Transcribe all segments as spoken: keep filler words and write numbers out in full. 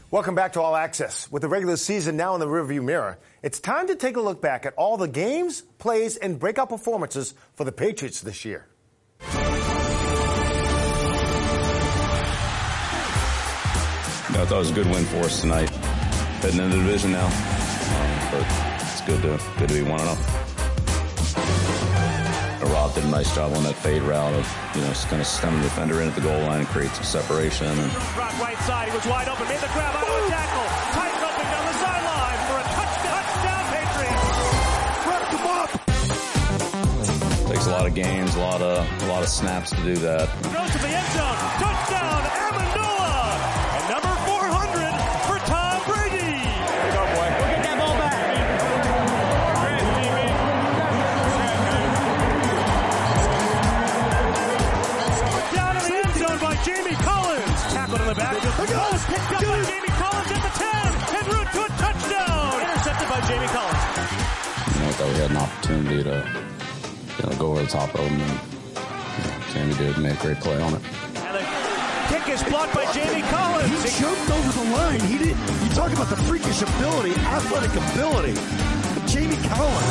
Welcome back to All Access. With the regular season now in the rearview mirror, it's time to take a look back at all the games, plays, and breakout performances for the Patriots this year. Yeah, I thought it was a good win for us tonight. Heading into the division now, um, but it's good to good to be one and oh. Rob did a nice job on that fade route of, you know, just kind of stemming the defender in at the goal line and create some separation. And Rock right side, he was wide open, made the grab out of a tackle, tightened open down the sideline for a touchdown, touchdown Patriots. Takes a lot of games, a lot of a lot of snaps to do that. Goes to the end zone, touchdown, Amendola, and number four hundred for Tom Brady. There you go, boy. We'll get that ball back. Jamie Collins, tackled in the back. Just goes, picked up by Jamie Collins at the ten, and route to a touchdown. Intercepted by Jamie Collins. You know, I thought we had an opportunity to, you know, go over the top of them, and you know, Jamie did make a great play on it. And the kick is blocked by Jamie Collins. He jumped over the line. He did. You talk about the freakish ability, athletic ability. Jamie Collins.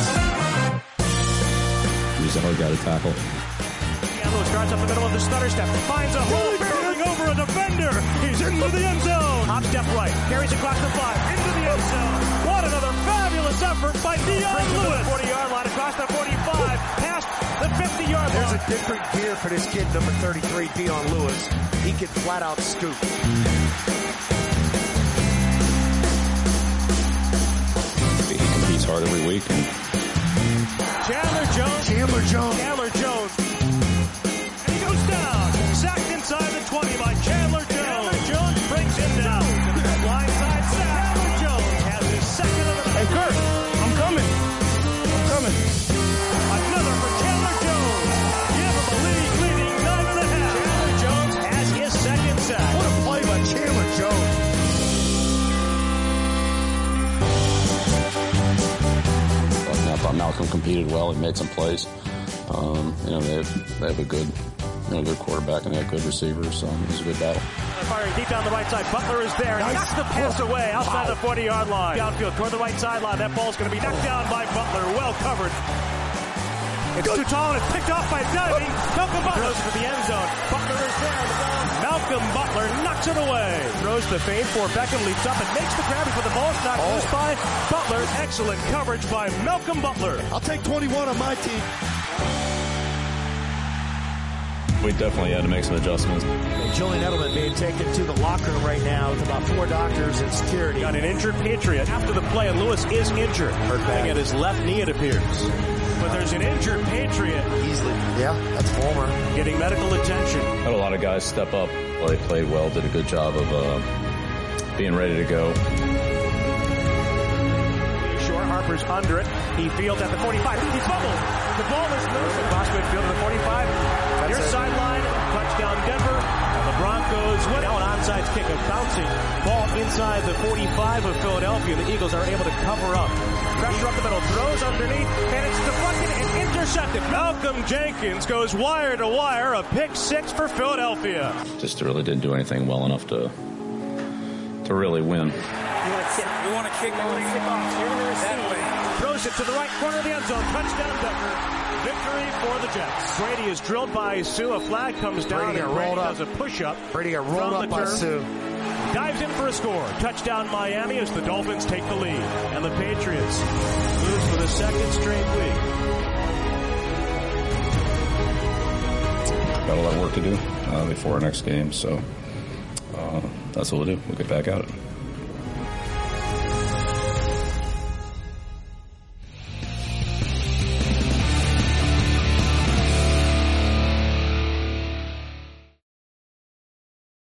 He's a hard guy to tackle. Lewis starts up the middle of the stutter step, finds a hole, barreling over a defender. He's into the end zone. Hop step right, carries across the five, into the end zone. What another fabulous effort by Dion Lewis. forty-yard line, across the forty-five, past the fifty-yard line. There's a different gear for this kid, number thirty-three, Dion Lewis. He can flat out scoop. He competes hard every week. And Chandler Jones. Chandler Jones. Chandler Jones. Down, sacked inside the twenty by Chandler Jones. Chandler Jones brings him down. Blindside sack. Chandler Jones has his second of the night. Hey, Kurt, I'm coming. I'm coming. Another for Chandler Jones. Give him a lead, leading nine and a half. Chandler Jones has his second sack. What a play by Chandler Jones. I thought Malcolm competed well. He made some plays. Um, you know, they have, they have a good, you know, good quarterback and they have good receivers, so it was a good battle. Firing deep down the right side. Butler is there. Nice. Knocks the pass away outside wow. the forty-yard line. Downfield toward the right sideline. That ball's going to be knocked down by Butler. Well covered. It's too tall and it's picked off by diving. Malcolm Butler throws it to the end zone. Butler is there. Malcolm Butler knocks it away. Throws the fade for Beckham, leaps up and makes the grab before the ball is knocked loose oh. by Butler. Excellent coverage by Malcolm Butler. I'll take twenty-one on my team. We definitely had to make some adjustments. And Julian Edelman being taken to the locker room right now with about four doctors and security. Got an injured Patriot after the play, and Lewis is injured. Hurting at his left knee, it appears. But there's an injured Patriot. Easily. Yeah, that's Homer. Getting medical attention. Had a lot of guys step up. Well, they played well, did a good job of uh, being ready to go. Short, Harper's under it. He fields at the forty-five. He's fumbled. The ball is loose across midfield to the forty-five. Near sideline, touchdown Denver, and the Broncos win. Now an onside kick, a bouncing ball inside the forty-five of Philadelphia. The Eagles are able to cover up. Pressure up the middle, throws underneath, and it's deflected and intercepted. Malcolm Jenkins goes wire to wire, a pick six for Philadelphia. Just really didn't do anything well enough to to really win. You want to kick, you want to kick, you want to kick off. You're going to receive. Throws it to the right corner of the end zone. Touchdown Denver. Victory for the Jets. Brady is drilled by Sue. A flag comes down Brady and Brady rolled does up. a push-up. Brady got rolled up by Sue. Dives in for a score. Touchdown Miami as the Dolphins take the lead. And the Patriots lose for the second straight week. Got a lot of work to do uh, before our next game, so uh, that's what we'll do. We'll get back at it.